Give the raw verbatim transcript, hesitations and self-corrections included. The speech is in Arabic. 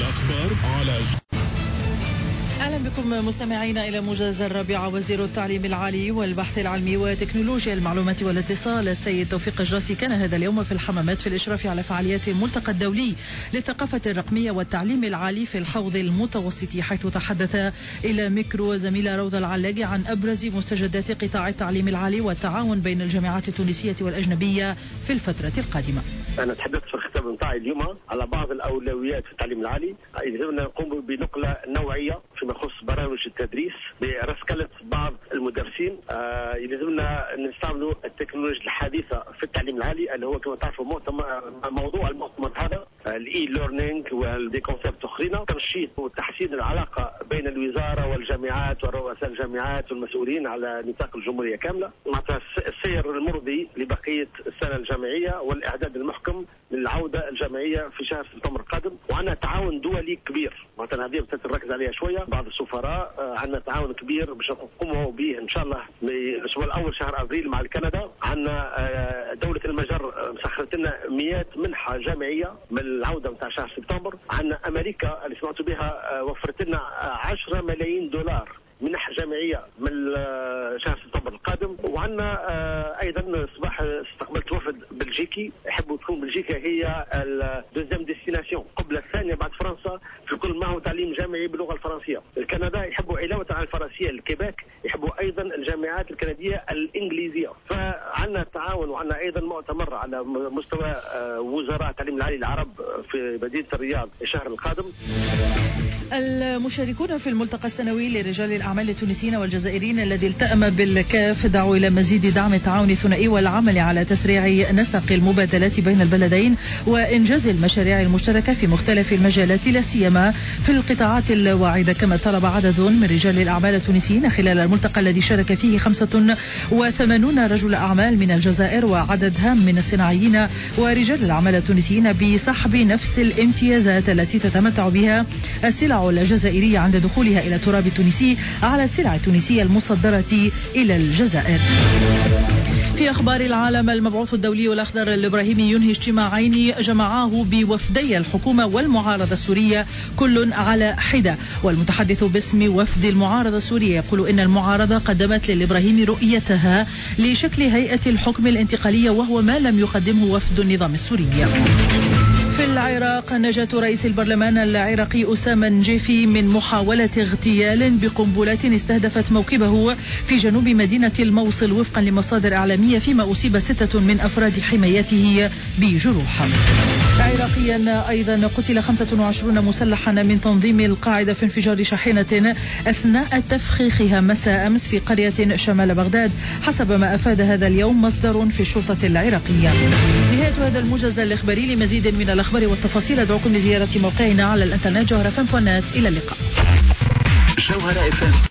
الأخبار على أهلا بكم مستمعينا إلى موجز الرابعة. وزير التعليم العالي والبحث العلمي وتكنولوجيا المعلومات والاتصال السيد توفيق الجراسي كان هذا اليوم في الحمامات في الإشراف على فعاليات الملتقى الدولي للثقافة الرقمية والتعليم العالي في الحوض المتوسطي، حيث تحدث إلى ميكرو زميلة روضة العلاقي عن أبرز مستجدات قطاع التعليم العالي والتعاون بين الجامعات التونسية والأجنبية في الفترة القادمة. أنا تحدثت في الخطاب نتاعي اليوم على بعض الأولويات في التعليم العالي. يلزمنا نقوم بنقلة نوعية فيما يخص برامج التدريس برسكلة بعض المدرسين. آه يلزمنا نستعملوا التكنولوجيا الحديثة في التعليم العالي اللي هو كما تعرفوا موضوع المؤتمر هذا الاي ليرنينج والدي كونسيبت اخرين، تنشيط وتحسين العلاقة بين الوزارة والجامعات ورؤساء الجامعات والمسؤولين على نطاق الجمهورية كاملة، مع السير المرضي لبقية السنة الجامعية والإعداد المحكم للعودة الجامعية في شهر سبتمبر القادم. وعندنا تعاون دولي كبير، مثلا هذه بدأت نركز عليها شوية. بعض السفراء عندنا تعاون كبير باش نقوموا به إن شاء الله الأسبوع الأول شهر أبريل مع كندا. عندنا دولة المجر مسخرت لنا مئات منحة جامعية من العودة متاع شهر سبتمبر. عندنا أمريكا اللي سمعتوا بها وفرت لنا عشرة ملايين دولار منح جامعية من شهر سبتمبر القادم. وعندنا أيضا صباح استقبلت وفد بلجيكي يحبوا تكون بلجيكا هي الدوزيام ديستيناسيون قبل الثانية بعد فرنسا في كل ما هو تعليم جامعي باللغة الفرنسية. الكندا يحبوا علاوة على الفرنسية الكيباك يحبوا أيضا الجامعات الكندية الإنجليزية. فعندنا تعاون وعندنا أيضا مؤتمر على مستوى وزراء التعليم العالي العرب في مدينة الرياض الشهر القادم. المشاركون في الملتقى السنوي لرجال الأعمال التونسيين والجزائريين الذي التأم بالكاف دعوا إلى مزيد دعم التعاون الثنائي والعمل على تسريع نسق المبادلات بين البلدين وإنجاز المشاريع المشتركة في مختلف المجالات لا سيما في القطاعات الواعدة. كما طلب عدد من رجال الأعمال التونسيين خلال الملتقى الذي شارك فيه خمسة وثمانين رجل أعمال من الجزائر وعدد هام من الصناعيين ورجال الأعمال التونسيين بسحب نفس الامتيازات التي تتمتع بها السلع الجزائرية عند دخولها إلى التراب التونسي على السلع التونسية المصدرة إلى الجزائر. في أخبار العالم، المبعوث الدولي الأخضر الإبراهيمي ينهي اجتماعين جمعاه بوفدي الحكومة والمعارضة السورية كل على حدة. والمتحدث باسم وفد المعارضة السورية يقول إن المعارضة قدمت للإبراهيمي رؤيتها لشكل هيئة الحكم الانتقالية وهو ما لم يقدمه وفد النظام السوري. في العراق، نجاة رئيس البرلمان العراقي أسامة نجيفي من محاولة اغتيال بقنبلات استهدفت موكبه في جنوب مدينة الموصل وفقا لمصادر إعلامية، فيما أصيب ستة من أفراد حمايته بجروح. عراقيا أيضا قتل خمسة وعشرين مسلحا من تنظيم القاعدة في انفجار شاحنة أثناء تفخيخها مساء أمس في قرية شمال بغداد، حسب ما أفاد هذا اليوم مصدر في الشرطة العراقية. نهاية هذا الموجز الإخباري. لمزيد من الأخبار والتفاصيل أدعوكم لزيارة موقعنا على الإنترنت جوهرة فم. إلى اللقاء.